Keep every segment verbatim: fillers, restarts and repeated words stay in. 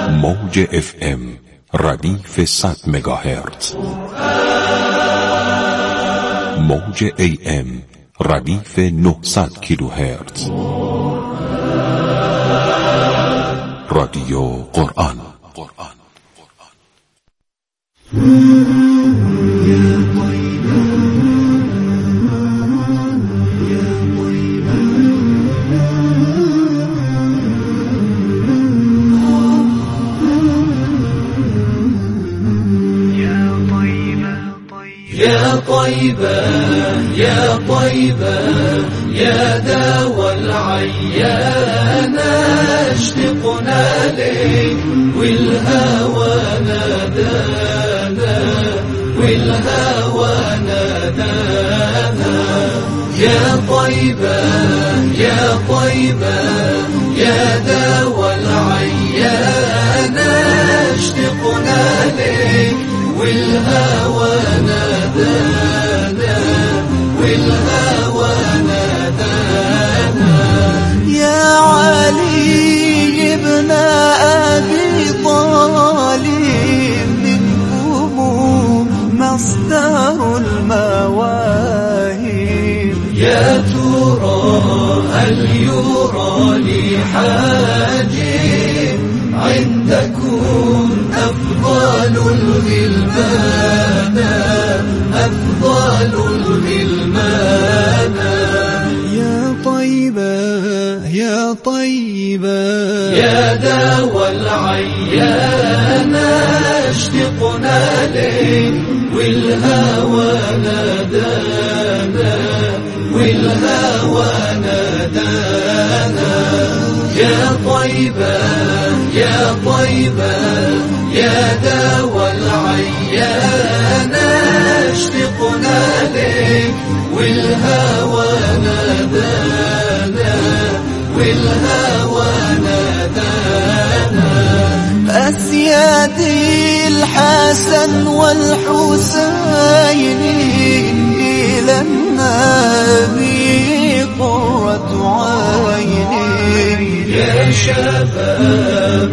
موج اف ام ردیف صد مگاهرتز، موج ای ام ردیف نهصد کیلوهرتز. رادیو قرآن. يا طيبة يا طيبة يا داوى العيان، اشتقنا لك والهوى نادانا والهوى نادانا. يا طيبة يا طيبة يا داوى العيان، اشتقنا لك والهوى نادانا والهوى نادانا. يا علي ابن أبي طالب، منكم مصدر المواهب. يا ترى هل يرى لي حاجب عندكم أفضل الغلمان أفضل الغلمان. يا طيبة يا طيبة يا داوى العيان، اشتقنا لك والهوى نادانا والهوى نادانا. يا طيبة يا طيبة يا داوى العيان، اشتقنا لك والهوى نادانا والهوى نادانا. أسيادي الحسن والحسين إلى النبي قرة عيني. يا شباب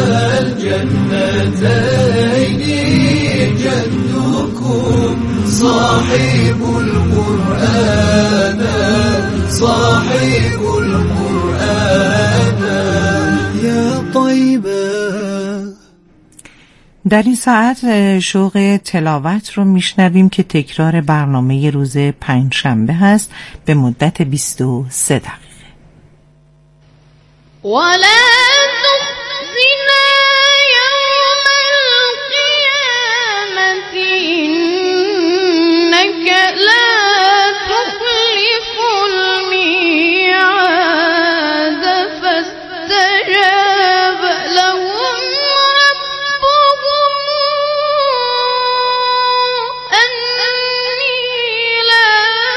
الجنتين جدكم صاحب القرآن صاحب القرآن. يا طيبة. در این ساعت شوق تلاوت رو میشنویم که تکرار برنامه روز پنجشنبه هست به مدت بیست و سه دقیقه. ولا تخزنا يوم القيامة إنك لا تخلف الميعاد. فاستجاب لهم ربهم أني لا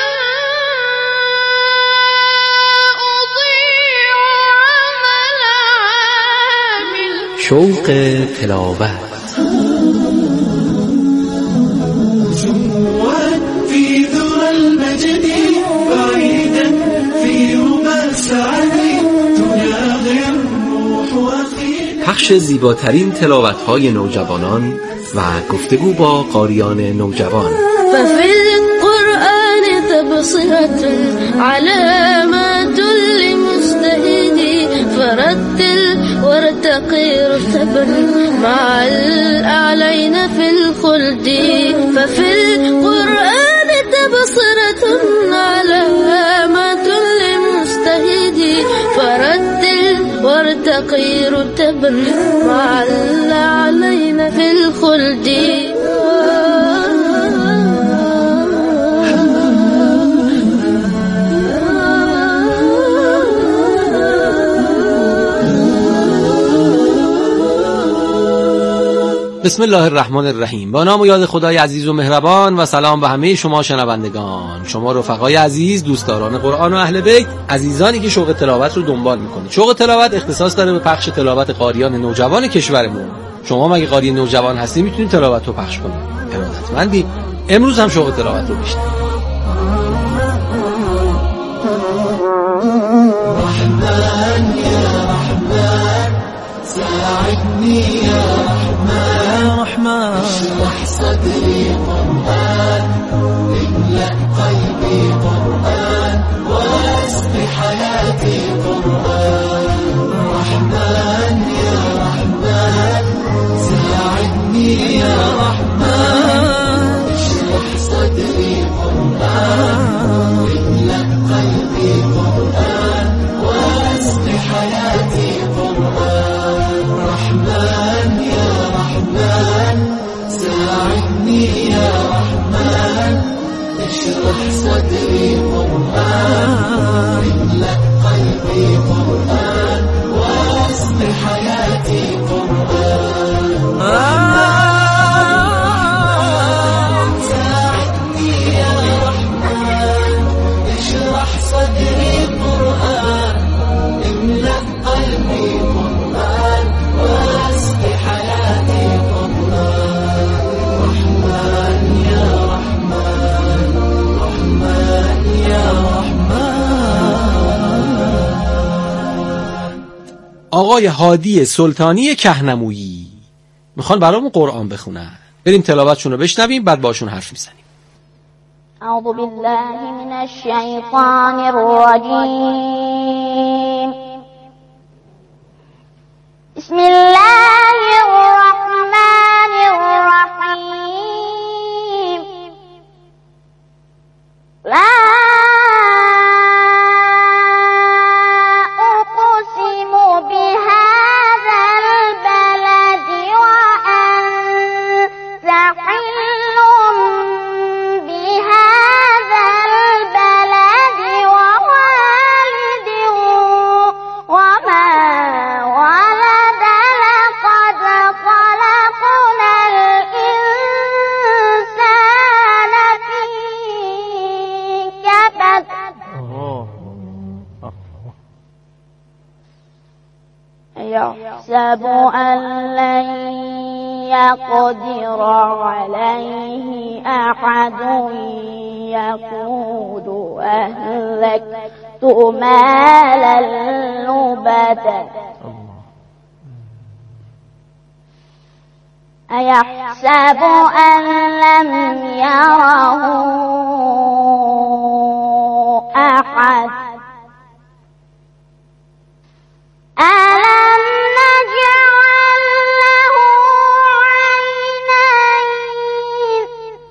شوق تلاوت. جموعا في ذرى المجد بعيدا في ربى السعد تناغي الروح أخينا. پخش زیباترین تلاوت‌های نوجوانان و گفتگو با قاریان نوجوان. ففي القرآن تبصرة علامات لمجتهد، فرتل وارتقي رتبا مع الأعلين في الخلد. ففي القرآن تبصرة علامات لمجتهد، فرتل وارتقي رتبا مع الأعلين في الخلد. بسم الله الرحمن الرحیم. با نام و یاد خدای عزیز و مهربان و سلام به همه شما شنوندگان، شما رفقای عزیز، دوستداران قرآن و اهل بیت، عزیزانی که شوق تلاوت رو دنبال میکنید. شوق تلاوت اختصاص داره به پخش تلاوت قاریان نوجوان کشورمون. شما مگه قاری نوجوان هستی میتونید تلاوت رو پخش کنید؟ ارادتمندی. امروز هم شوق تلاوت رو بشنوید. رحمن يا رحمن ساعدنا ساعدني يا رحمن رحمن اشرح صدري قرآن املأ قلبي قرآن واسق حياتي قرآن رحمن يا رحمن ساعدني يا رحمن اشرح صدري قرآن املأ قلبي قرآن واسق حياتي قرآن رحمن يا رحمن ساعدني يا رحمن اشرح صدري قرآن املأ قلبي قرآن واسق حياتي قرآن ساعدني يا رحمن اشرح صدري قرآن املأ قلبي قرآن واسق حياتي قرآن رحمن يا رحمن رحمن يا رحمن. آقای هادی سلطانی کهنمویی میخوان برامون قرآن بخونن. بریم تلاوتشون رو بشنویم بعد باشون حرف میزنیم. اعوذ بالله من الشیطان الرجیم بسم الله الرحمن الرحیم لا أقسم بهذا البلد وأنت حل بهذا البلد ووالد وما ولد لقد خلقنا الإنسان في كبد يحسب أن لن يقدر عليه أحد يقول أهلكت مالا لبدا أيحسب أن لم يره أحد ألم نجعل له عينين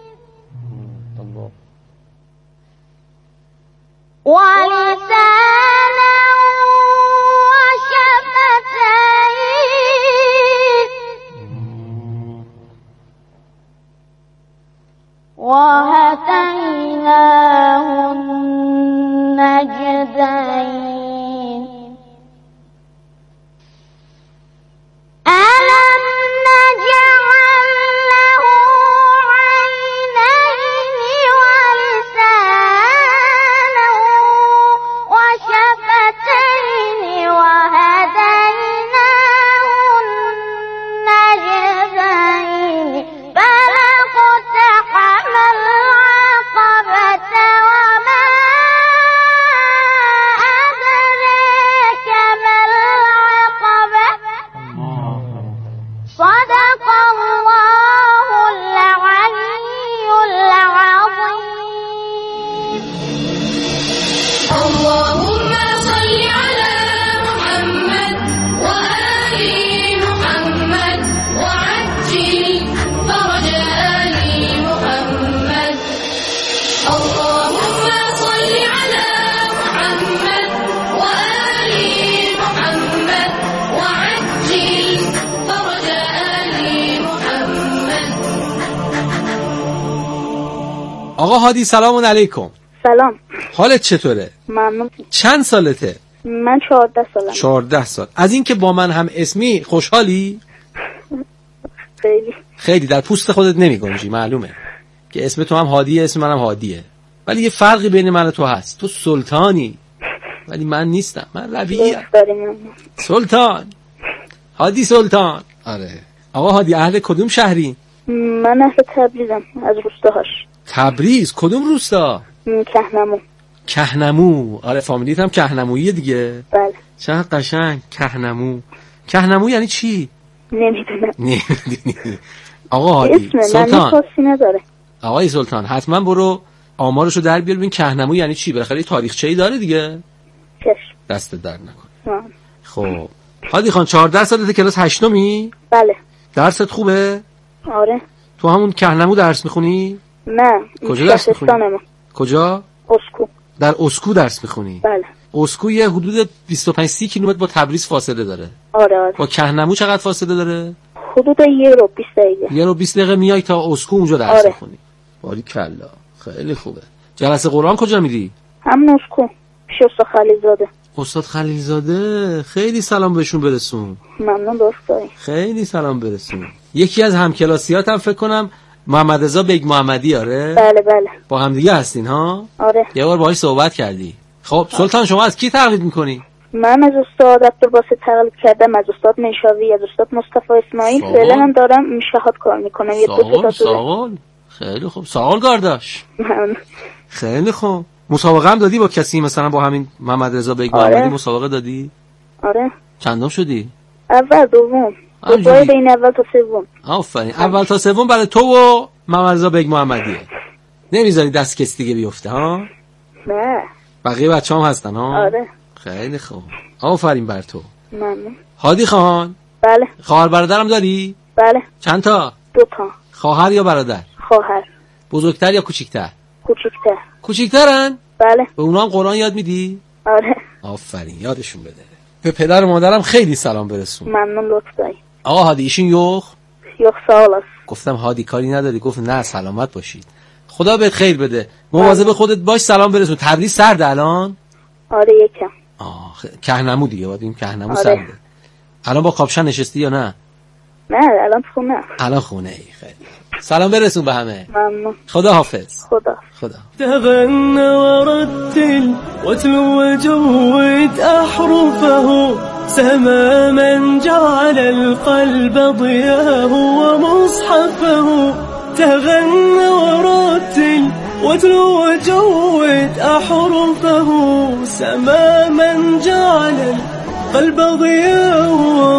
ولسانا وشفتين وهديناه النجدين ألم نجعل له عينين ولسانا وشفتين وهديناه النجدين فلاقتحم العقبة وما أدراك ما العقبة صدق الله العلي العظيم. اللهم صل على محمد وآل محمد وعجل فرج آل محمد. اللهم صل على محمد وآل محمد وعجل فرج آل محمد. آقا هادی سلام علیکم. سلام. حالت چطوره؟ ممنون. چند سالته؟ من چهارده سالم. چهارده سال. از این که با من هم اسمی خوشحالی؟ خیلی. خیلی در پوست خودت نمی گنجی، معلومه که اسم تو هم هادیه، اسم منم هادیه، ولی یه فرقی بین من و تو هست. تو سلطانی ولی من نیستم، من ربیعیم. سلطان هادی سلطان. آره. آقا هادی اهل کدوم شهری؟ من اهل تبریزم، از روستاهاش. تبریز کدوم روستا؟ کهنمو. کهنمو. آره فامیلیت هم کهنمویه دیگه. بله. چه قشنگ. کهنمو. کهنمو یعنی چی؟ نمیدونم نمیدونی. آقا هادی اسم من سلطان، خاصی نداره. آقای سلطان حتما برو آمارشو در بیار ببین کهنمو یعنی چی، بالاخره تاریخچه‌ای داره دیگه. چشم. دست در نکن. آه. خب هادی خان چهارده سالته، کلاس هشتمی؟ بله. درست خوبه؟ آره. تو همون کهنمو درس میخونی؟ نه. کجا درس میخونی؟ شهرستان ما. کجا؟ اسکو. در اسکو درس میخونی؟ بله. اسکو یه حدود بیست و پنج سی کیلومتر با تبریز فاصله داره. آره آره. با کهنمو چقدر فاصله داره؟ حدود یه رو بیست دقیقه. یه رو بیست دقیقه میای تا اسکو اونجا درس آره. میخونی. باری کلا خیلی خوبه. جلسه قرآن کجا میری؟ همون اسکو. پیش استاد خلیلزاده. استاد خلیلزاده خیلی سلام بهشون برسون. ممنون دوستایی. خیلی سلام برسون. یکی از همکلاسیاتم فکر کنم محمد رضا بیگ محمدی. آره بله بله. با هم دیگه هستین ها؟ آره. یه بار باهاش صحبت کردی. خب سلطان شما از کی تقلید میکنی؟ من از استاد عبدالباسط تقلید کردم، از استاد میشاوی، از استاد مصطفی اسماعیل. ساغل. فعلا هم دارم شهاد کار میکنم. یه دو ساغل تا ساغل خیلی خوب. ساغل گارداش ممنون. خیلی خوب. مسابقه هم دادی با کسی مثلا با همین محمد رضا بیگ آره. محمدی مسابقه دادی؟ آره. چندم شدی؟ اول دوم. همینجوری. دوباره بین اول تا سوم. آفرین. اول تا سوم برای تو و محمد رضا بیگ محمدیه. نمیذاری دست کسی دیگه بیفته ها؟ نه. بقیه بچه‌ام هستن ها؟ آره. خیلی خوب. آفرین بر تو. ممنون. هادی خان بله. خواهر برادرم داری؟ بله. چند تا؟ دو تا. خواهر یا برادر؟ خواهر. بزرگتر یا کوچیکتر؟ کوچیکتر. کوچیکترن؟ بله. به اونا هم قرآن یاد میدی؟ آره. آفرین یادشون بده. به پدر و مادرم خیلی سلام برسون. ممنون لطفایی. آقا هادی ایشون یخ؟ یخ سوال است. گفتم هادی کاری نداری، گفت نه سلامت باشید. خدا بهت خیر بده. مواظب خودت باش، سلام برسون. تبریز سرد الان؟ آره یکم. آه خ... کهنمو دیگه باید این کهنمو آره. سرده. الان با کاپشن نشستی یا نه؟ نه الان خونه. الان خونه ای. خیلی سلام برسون به همه. ممنون. خدا حافظ. خدا. خدا. تغنى ورتل واتلو وجود أحرفه سما من جعل القلب ضياه ومصحفه تغنى ورتل واتلو وجود أحرفه سما من جعل القلب ضياه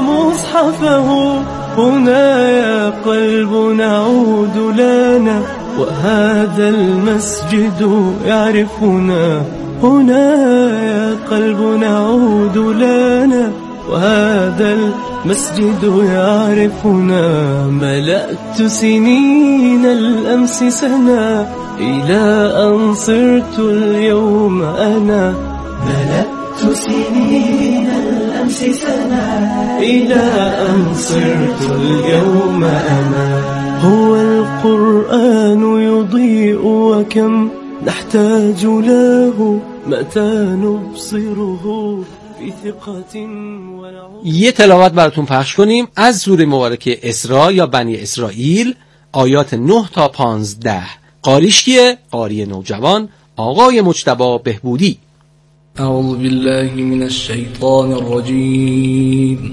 ومصحفه هنا يا قلب نعود لنا وهذا المسجد يعرفنا هنا يا قلب نعود لنا وهذا المسجد يعرفنا ملأت سنين الأمس سنة إلى أن صرت اليوم أنا ملأت سنين الأمس سنة إلى أن صرت اليوم أنا هو القرآن يضيء وكم نحتاج له متى نبصره في ثقة ونعود. یه تلاوت براتون پخش کنیم از سوره مبارکه اسراء یا بنی اسرائیل آیات نه تا پانزده. قاریش کیه؟ قاری نوجوان آقای مجتبی بهبودی. أعوذ بالله من الشيطان الرجيم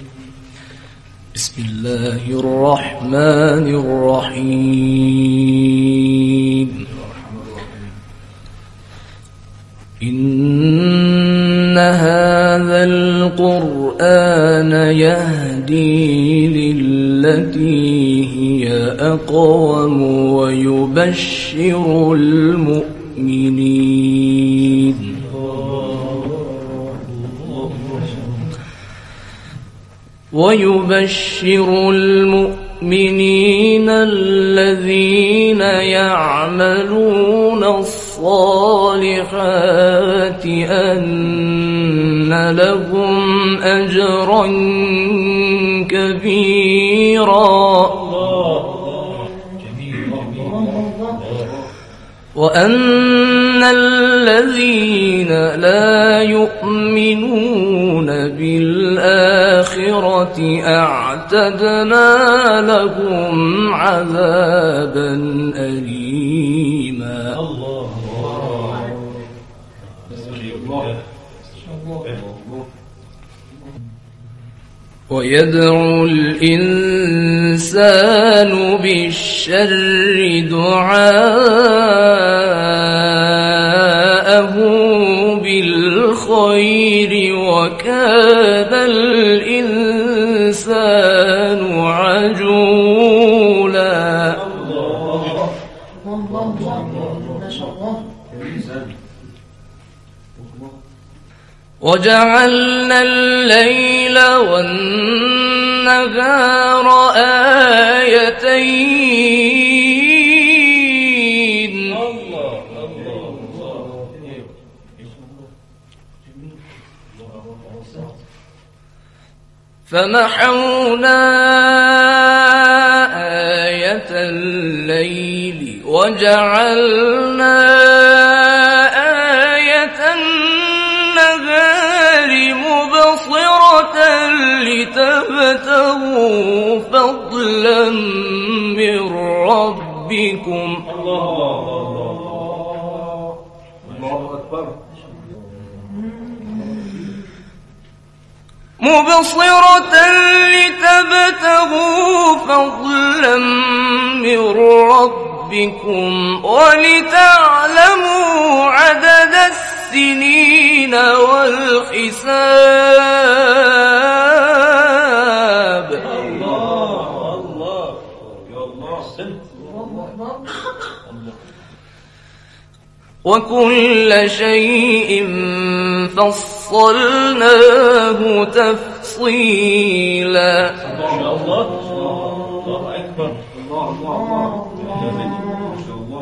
بسم الله الرحمن الرحيم إن هذا القرآن يهدي للتي هي أقوم ويبشر المؤمنين ويبشر المؤمنين الذين يعملون الصالحات أن لهم أجرا كبيرا وأن الذين لا يؤمنون بالآخرة أعتدنا لهم عذابا أليما ويدعو الإنسان بالشر دعاءه بالخير وكان الإنسان عجولا وجعلنا الليل والنهار آيتين فمحونا آية الليل وجعلنا آية النهار مبصرة لتبتغوا فضلا من ربكم مبصرة لتبتغوا فضلا من ربكم ولتعلموا عدد السنين والحساب الله الله يا الله وكل شيء فصلناه تفصيلا الله الله أكبر الله الله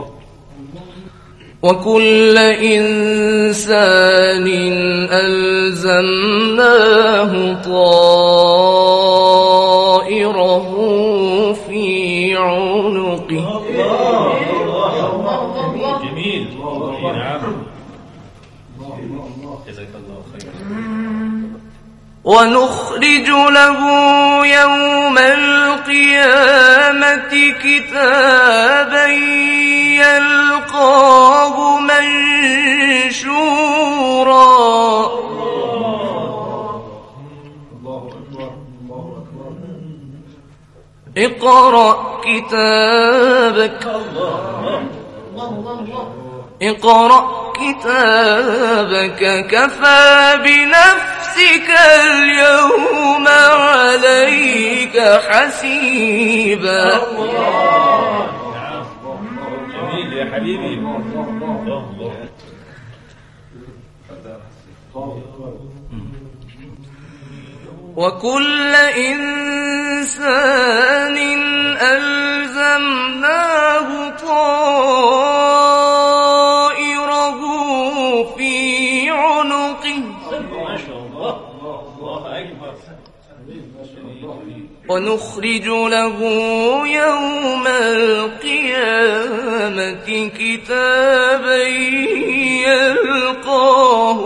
وكل إنسان ألزمناه طائره في عنقه جميل نعم جزاك الله خيرا ونخرج له يوم القيامة كتابا يلقاه منشورا اقرأ كتابك اقرأ كتابك كفى بنفسك اليوم عليك حسيبا جميل يا حبيبي وكل إنسان ألزمناه طائره في عنقه ونخرج له يوم القيامة كتابا يلقاه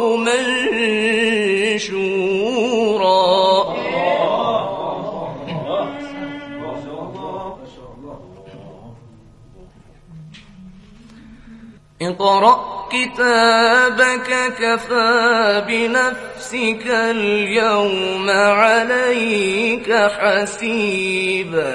منشورا اقرأ كتابك كفى بنفسك اليوم عليك حسيبا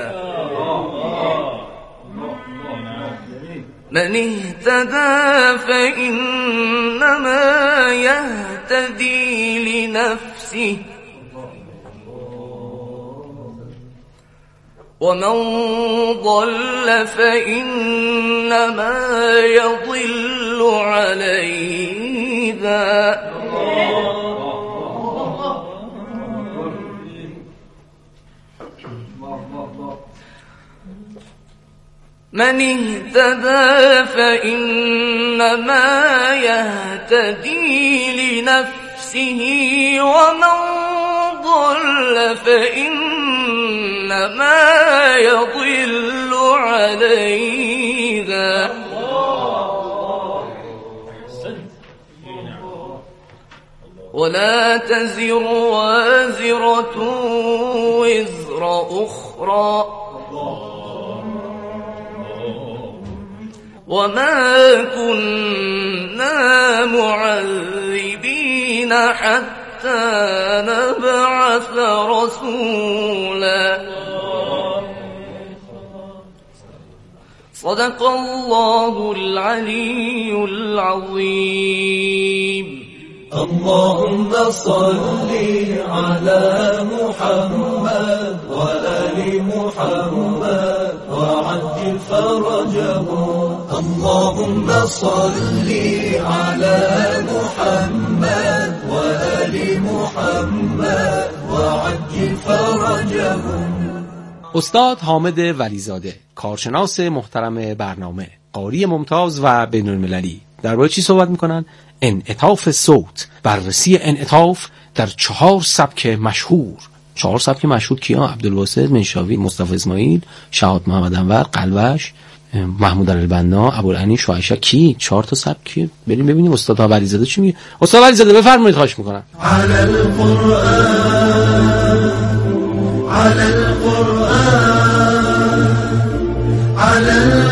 من اهتدى فإنما يهتدي لنفسه ومن ضل فإنما يضل عليها من اهتدى فإنما يهتدي لنفسه ومن ضل فإنما يضل عليها ولا تزر وازرة وزر أخرى وما كنا معذبين حتى نبعث رسولا صدق الله العلي العظيم. اللهم صل على محمد وآل محمد وعجل فرجهم. اللهم صل على محمد وآل محمد وعجل فرجهم. استاد حامد ولیزاده، کارشناس محترم برنامه، قاری ممتاز و بین‌المللی، درباره چی صحبت میکنن؟ انعطاف صوت، بررسی انعطاف در چهار سبک مشهور. چهار سبک مشهور کیا؟ عبدالباسط منشاوی، مصطفی اسماعیل، شهاب محمد انور، قلبش، محمود علی‌بنا، ابوالعنی شعشع. کی؟ چهار تا سبک. بریم ببینیم استاد ولیزاده چی میگه. استاد ولیزاده بفرمایید، خواهش میکنم. على القرآن على القرآن على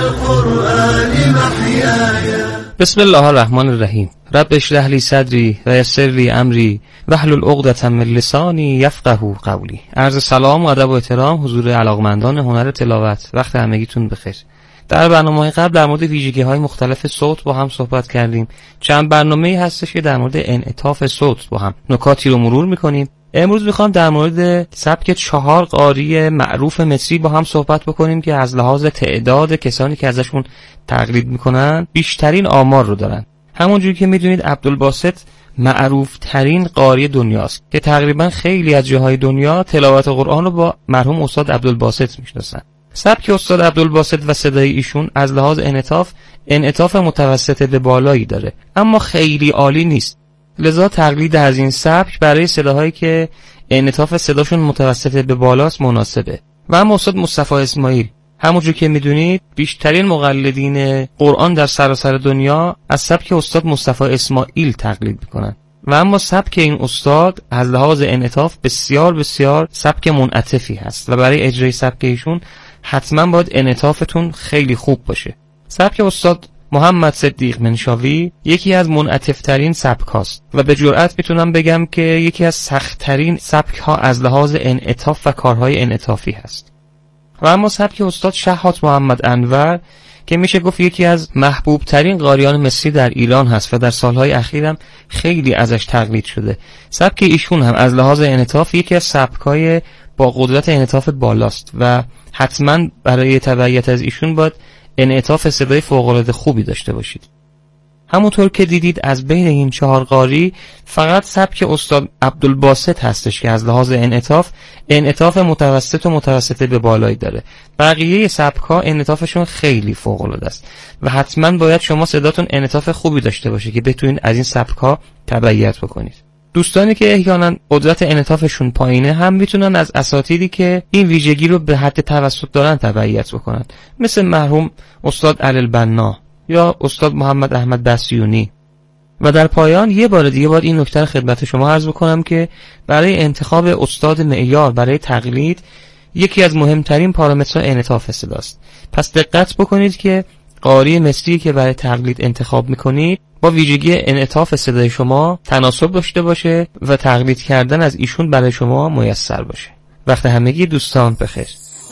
القرآن محياي. بسم الله الرحمن الرحیم. رب اشرح لی صدری و یسر لی امری واحلل عقدة من لسانی یفقهوا قولی. عرض سلام و ادب و احترام حضور علاقمندان هنر تلاوت. وقت همگیتون بخیر. در برنامه‌های قبل در مورد ویژگی‌های مختلف صوت با هم صحبت کردیم. چند برنامه‌ای هستش که در مورد انعطاف صوت با هم نکاتی رو مرور می‌کنیم. امروز میخوام در مورد سبک چهار قاری معروف مصری با هم صحبت بکنیم که از لحاظ تعداد کسانی که ازشون تقلید میکنن بیشترین آمار رو دارن. همونجوری که میدونید عبدالباسط معروف ترین قاری دنیاست که تقریبا خیلی از جاهای دنیا تلاوت قرآن رو با مرحوم استاد عبدالباسط میشناسن. سبک استاد عبدالباسط و صدای ایشون از لحاظ انعطاف انعطاف متوسط به بالایی داره، اما خیلی عالی نیست. لذا تقلید از این سبک برای صداهایی که انعطاف صداشون متوسط به بالاست مناسبه. و اما استاد مصطفی اسماعیل، همونجور که میدونید بیشترین مقلدین قرآن در سراسر دنیا از سبک استاد مصطفی اسماعیل تقلید میکنن. و اما سبک این استاد از لحاظ انعطاف بسیار بسیار سبک منعطفی هست و برای اجرای سبک ایشون حتما باید انعطافتون خیلی خوب باشه. سبک استاد محمد صدیق منشاوی یکی از منعطف‌ترین سبک‌هاست و به جرئت میتونم بگم که یکی از سخت‌ترین سبک‌ها از لحاظ انعطاف و کارهای انعطافی هست. و اما سبک استاد شهاب محمد انور که میشه گفت یکی از محبوب‌ترین قاریان مصری در ایران هست و در سالهای اخیرم خیلی ازش تقلید شده. سبک ایشون هم از لحاظ انعطاف یکی از سبک‌های با قدرت انعطاف بالاست و حتما برای تبعیت از ایشون باید انعطاف صدای فوق‌العاده خوبی داشته باشید. همونطور که دیدید از بین این چهار قاری فقط سبک استاد عبدالباسط هستش که از لحاظ انعطاف انعطاف متوسط و متوسط به بالایی داره. بقیه سبک‌ها انعطافشون خیلی فوق‌العاده است و حتما باید شما صداتون انعطاف خوبی داشته باشه که بتونید از این سبک‌ها تبعیت بکنید. دوستانی که احیانا قدرت انعطافشون پایینه هم میتونن از اساتیدی که این ویژگی رو به حد توسط دارن تبعیت بکنن، مثل مرحوم استاد علی‌البنا یا استاد محمد احمد بسیونی. و در پایان یه بار دیگه باید این نکته رو خدمت شما عرض بکنم که برای انتخاب استاد معیار برای تقلید یکی از مهمترین پارامترها انعطاف صداست. پس دقت بکنید که قاری مصری که برای تقلید انتخاب میکنید با ویژگی انعطاف صدای شما تناسب داشته باشه و تقلید کردن از ایشون برای شما میسر باشه. وقت همگی دوستان بخیر.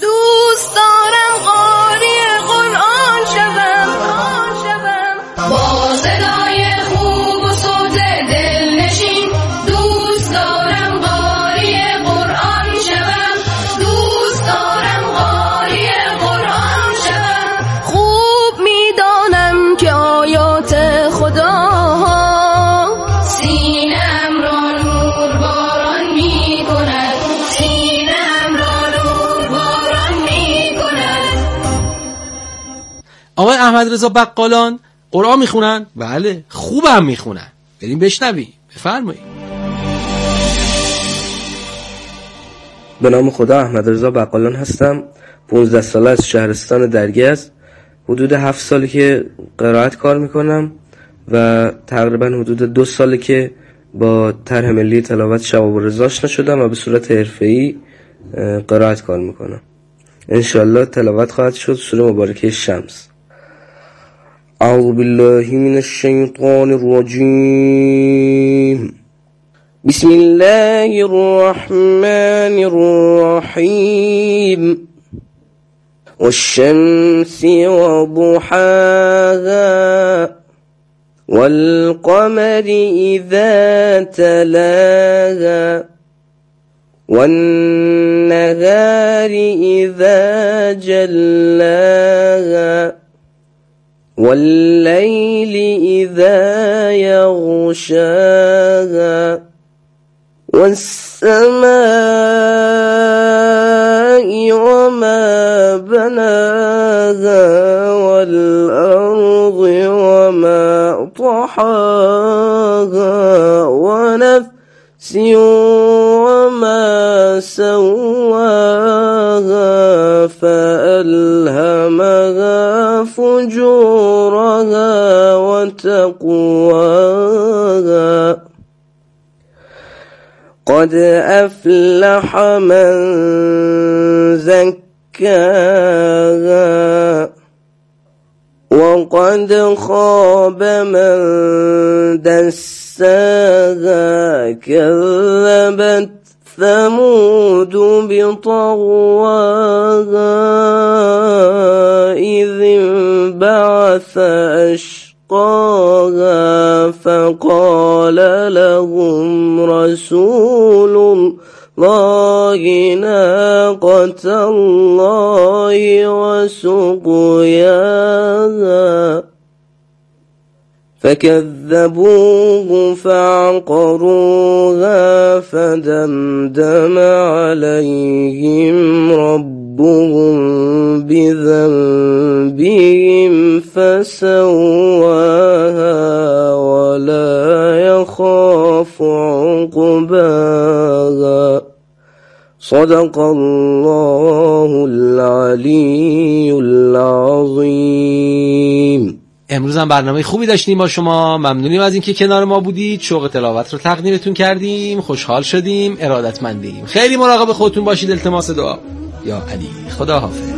دوست دارم قاری قرآن شدم با صدای خوب و صوت دلنشین. دوست دارم قاری قرآن شدم، دوست دارم قاری قرآن شدم. خوب میدانم که آیات خدا سینه‌ام را نور باران می کند، سینه‌ام را نور باران می کند. آقای احمد رضا بقالان قرآن میخونن؟ بله، خوبم میخونن. بریم بشنویم. بفرمایید. به نام خدا، احمد رضا بقالان هستم. پانزده ساله از شهرستان درگز. حدود هفت سالی که قرائت کار میکنم و تقریبا حدود دو سالی که با طرح ملی تلاوت شباب رضا آشنا شدم و به صورت حرفه‌ای قرائت کار میکنم. انشالله تلاوت خواهد شد سوره مبارکه شمس. اعوذ بالله من الشیطان الرجیم. بسم الله الرحمن الرحیم. والشمس وضحاها والقمر إذا تلاها والنهار إذا جلاها والليل إذا يغشاها والسماء وما بناها والأرض وما طحاها ونفس وما سواها فألهمها فجورها وتقواها قد أفلح من زكاها وقد خاب من دساها كذبت ثمود بطغواها إذ انبعث أشقاها فقال لهم رسول الله ناقة الله وسقياها فكذبوه فعقروها فدمدم عليهم ربهم بذنبهم فسواها ولا يخاف عقباها صدق الله العلی العظیم. امروز هم برنامه خوبی داشتیم با شما. ممنونیم از اینکه کنار ما بودید. شوق تلاوت رو تقدیمتون کردیم. خوشحال شدیم. ارادتمندیم. خیلی مراقب خودتون باشید. التماس دعا. یا علی. خدا حافظ.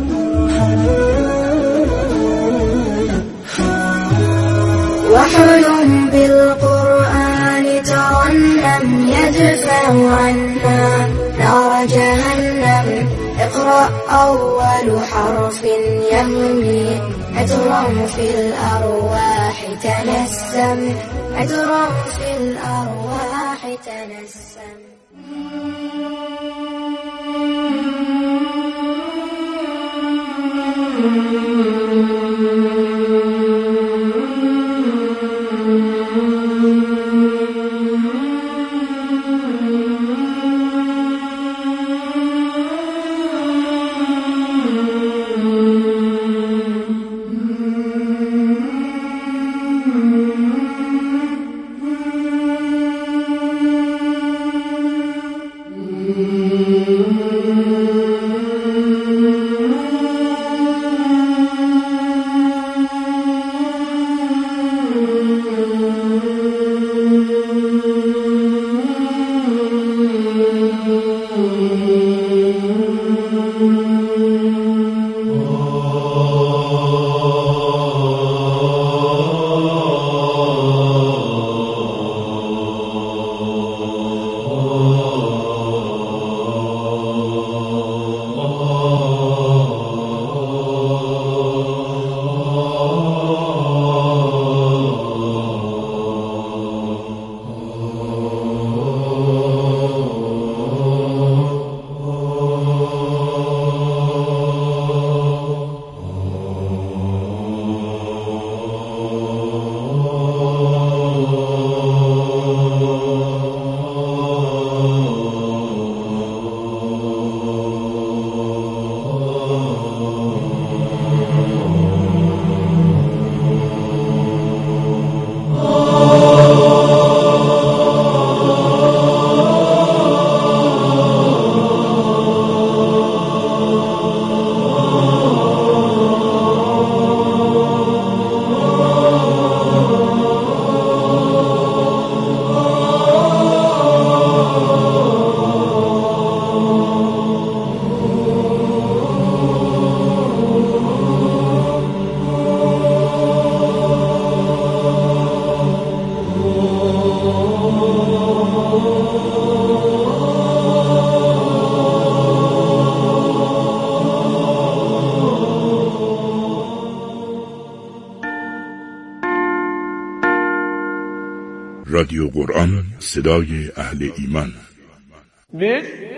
وحل بالقرآن ترنم يدفع عنا نار جهنم اقرأ أول حرف يهمي عطرا في الأرواح تنسم عطرا في الأرواح تنسم. رادیو قرآن، صدای اهل ایمان. بسم